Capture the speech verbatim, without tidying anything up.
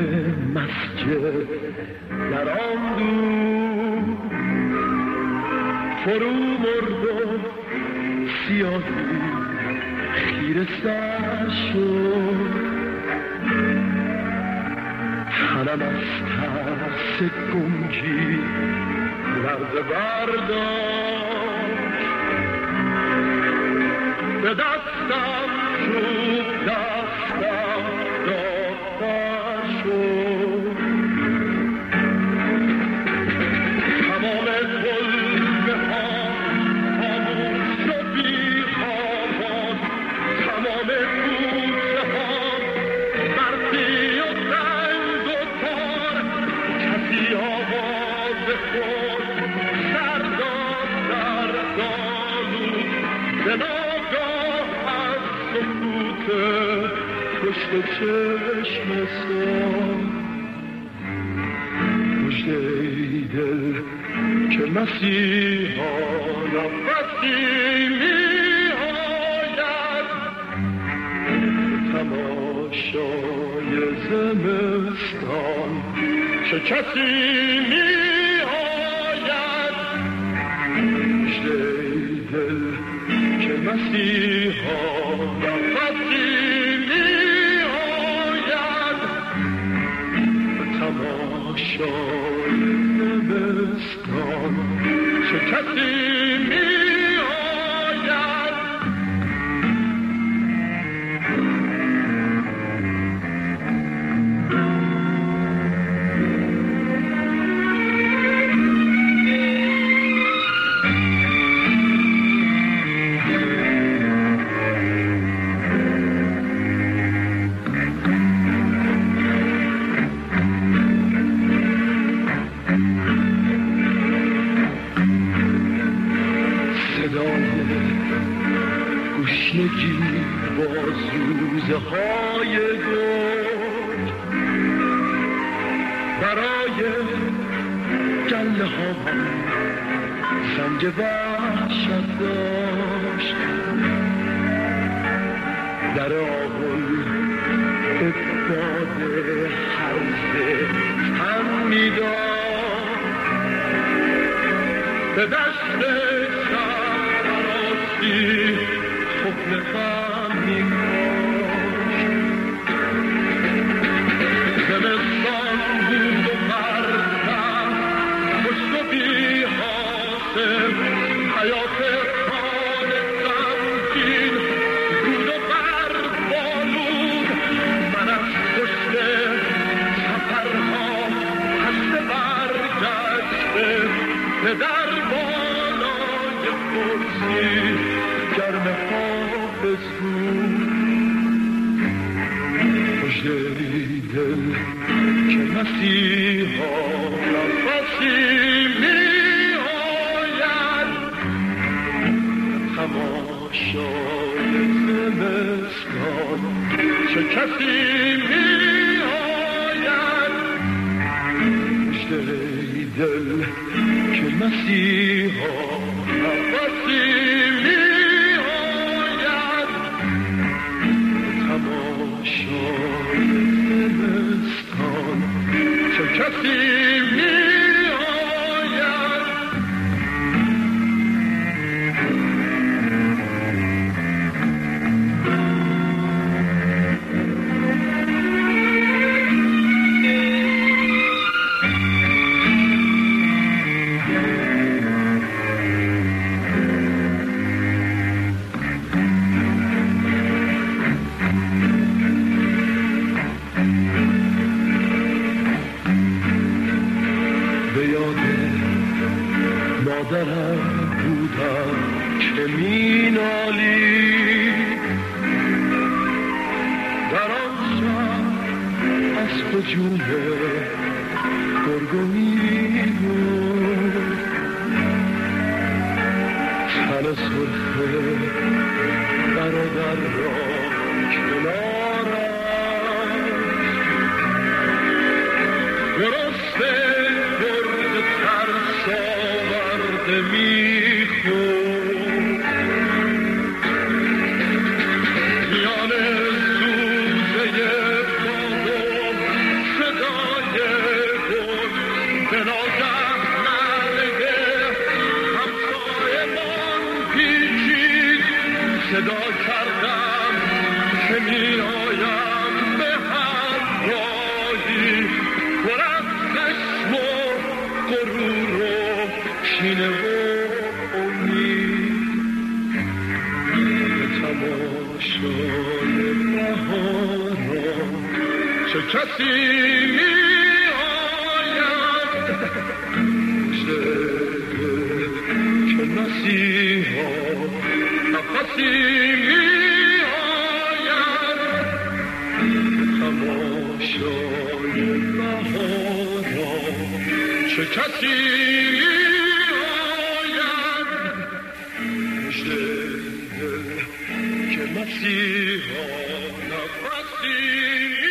مسجد در آن دور فرو مرد و سیاهی خیره سر شد. تنم از ترس گنجی لرزه برداشت، به دستم چوب دستم داغ‌تر شد. تمام کلبه ها خاموش و بی آواز، تمام کوچه ها برفی و سنگ و تار، کسی آواز خود سر داد در دالو. به ناگاه از سکوت پشت چشم سان پشت ای دل که مسیحا نفسی می آید، تماشای زمستان چه کسی می آید. پشت ای دل که مسیحا نفسی می آید، تماشای زمستان چه کسی می آید. گشنگی با زوزه های گل برای گله ها سنگ وحشت داشت. در آغل به باد هرزه هم میداد، به دست سرفراستی خفل غم می‌کاشت. زمستان بود و برزن خوش و بی حاصل، حیات خان غمگین بود و بربالود. من از پشت سفرها خسته برگشته، به در بالای کرسی گرم حافظ بود. پشت ای دل که مسیحا نفسی می آید، تماشای زمستان چه کسی می آید. پشت ای دل که مسیحا نفسی می تماشای زمستان چه کسی می مادرم بودم که می نالی، در آن شب از هجوم گرگ و میمون. تن سرخ برادر را کنارم گرسنه گرد ترس آورده میخورد. میان سوزه بادم صدا کسی آید که مسیحا نفسی آید تماشای بهارا چه کسی آید مژده که مسیحا نفسی